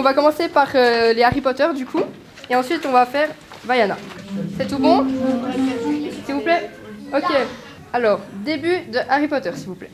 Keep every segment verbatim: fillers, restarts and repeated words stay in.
on va commencer par euh, les Harry Potter du coup. Et ensuite on va faire Vaiana. C'est tout bon? S'il vous plaît? Ok. Alors, début de Harry Potter s'il vous plaît.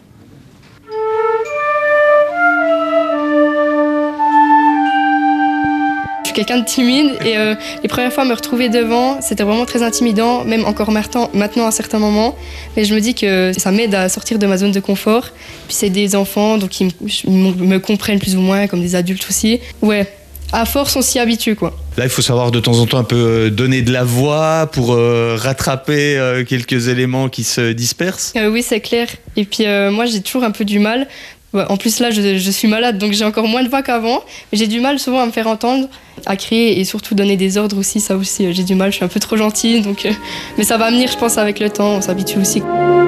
Je suis quelqu'un de timide et euh, les premières fois me retrouver devant, c'était vraiment très intimidant, même encore maintenant, maintenant à certains moments. Mais je me dis que ça m'aide à sortir de ma zone de confort. Puis c'est des enfants, donc ils me comprennent plus ou moins, comme des adultes aussi. Ouais, à force on s'y habitue quoi. Là, il faut savoir de temps en temps un peu donner de la voix pour euh, rattraper euh, quelques éléments qui se dispersent. Euh, oui, c'est clair. Et puis euh, moi, j'ai toujours un peu du mal. En plus, là, je, je suis malade, donc j'ai encore moins de voix qu'avant. Mais j'ai du mal souvent à me faire entendre, à crier et surtout donner des ordres aussi. Ça aussi, j'ai du mal. Je suis un peu trop gentille, donc. Euh, mais ça va venir, je pense, avec le temps. On s'habitue aussi.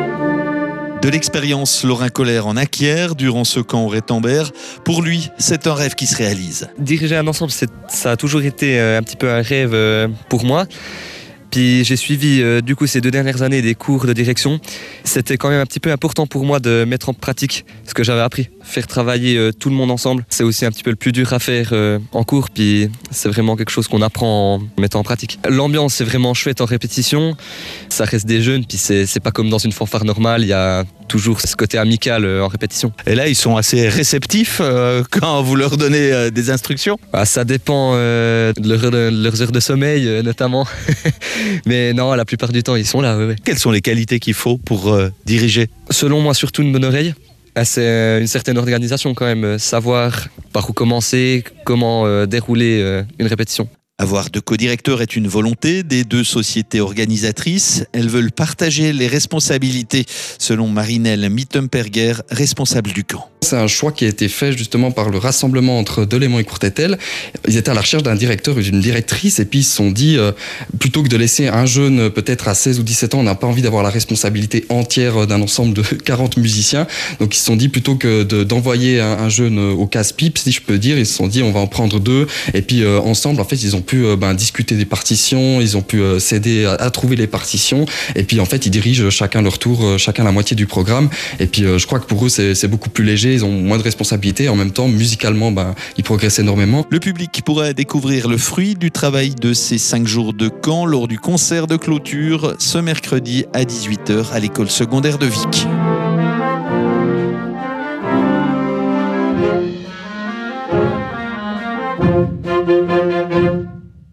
De l'expérience, Laurent Colère en acquiert durant ce camp au Rétembert. Pour lui, c'est un rêve qui se réalise. Diriger un ensemble, c'est, ça a toujours été un petit peu un rêve pour moi. Puis j'ai suivi euh, du coup ces deux dernières années des cours de direction. C'était quand même un petit peu important pour moi de mettre en pratique ce que j'avais appris. Faire travailler euh, tout le monde ensemble, c'est aussi un petit peu le plus dur à faire euh, en cours. Puis c'est vraiment quelque chose qu'on apprend en mettant en pratique. L'ambiance est vraiment chouette en répétition. Ça reste des jeunes, puis c'est, c'est pas comme dans une fanfare normale. Il y a toujours ce côté amical euh, en répétition. Et là, ils sont assez réceptifs euh, quand vous leur donnez euh, des instructions? Bah, ça dépend euh, de, leur, de leurs heures de sommeil euh, notamment. Mais non, la plupart du temps, ils sont là. Ouais, ouais. Quelles sont les qualités qu'il faut pour euh, diriger? Selon moi, surtout une bonne oreille. C'est une certaine organisation quand même. Savoir par où commencer, comment euh, dérouler euh, une répétition. Avoir deux co-directeurs est une volonté des deux sociétés organisatrices. Elles veulent partager les responsabilités, selon Marinelle Mittenperger, responsable du camp. C'est un choix qui a été fait justement par le rassemblement entre Delémont et Courtétel. Ils étaient à la recherche d'un directeur ou d'une directrice et puis ils se sont dit, euh, plutôt que de laisser un jeune peut-être à seize ou dix-sept ans, on n'a pas envie d'avoir la responsabilité entière d'un ensemble de quarante musiciens. Donc ils se sont dit, plutôt que de, d'envoyer un, un jeune au casse-pipe, si je peux dire, ils se sont dit, on va en prendre deux. Et puis euh, ensemble, en fait, ils ont pu euh, ben, discuter des partitions, ils ont pu euh, s'aider à, à trouver les partitions. Et puis en fait, ils dirigent chacun leur tour, euh, chacun la moitié du programme. Et puis euh, je crois que pour eux, c'est, c'est beaucoup plus léger. Ils ont moins de responsabilités. En même temps, musicalement, ben, ils progressent énormément. Le public pourra découvrir le fruit du travail de ces cinq jours de camp lors du concert de clôture ce mercredi à dix-huit heures à l'école secondaire de Vic.